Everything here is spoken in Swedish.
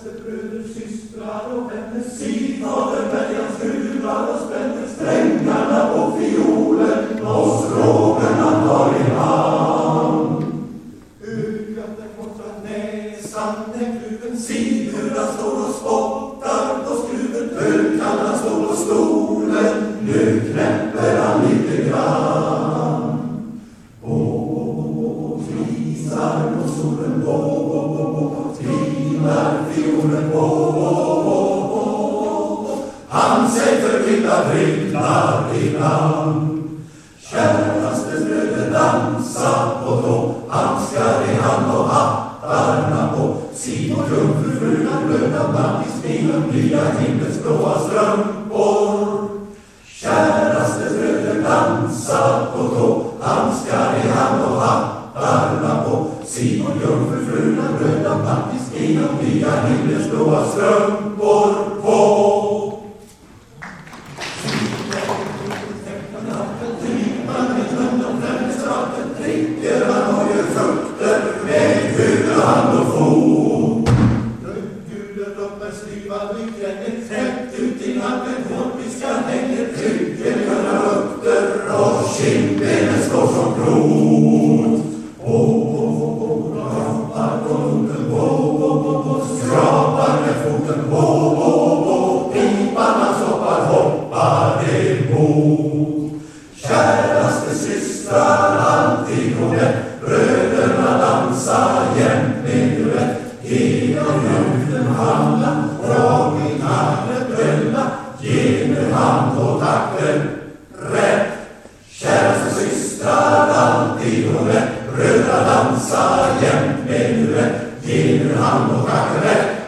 Käraste bröder, systrar och vänner, Sifader, Bergans fruar och spänner strängarna på fiolen och stråkarna har i hand. Ögat den korta näsan, den kluven, sidorna står och spottar på skruven, ölkallan står på stolen, nu knäpper han lite grann. Krisar på solen, trinar fiolen, han sig förvilda vricknar ibland. Käraste bröder, dansa och då handskar i hand och hattarna på. Simon jungfrufrugan blöda band i spilen, nya himmelsblåa strumpor. Käraste bröder, dansa och då handskar i hand och hattarna på. Simon jungfrufrugan blöda band i spilen, nya himmelsblåa strumpor på. Han har ju frukter med huvud, hand och fot. Rödgule droppar slivad i krängen, tätt ut i nacken, hårpiska hänger, trycker göra rötter och kindbenen står som klot. Skrapar på noten, skrapar med foten, piparna soppar, hoppar emot. Käraste systrar, alltid och rätt, bröderna dansa jämt med duett. Genom jorden handla, drag i knallet brölla, ge nu hand och takten rätt. Käraste systrar, alltid och rätt, bröderna dansa jämt med duett. Ge nu hand och takten rätt.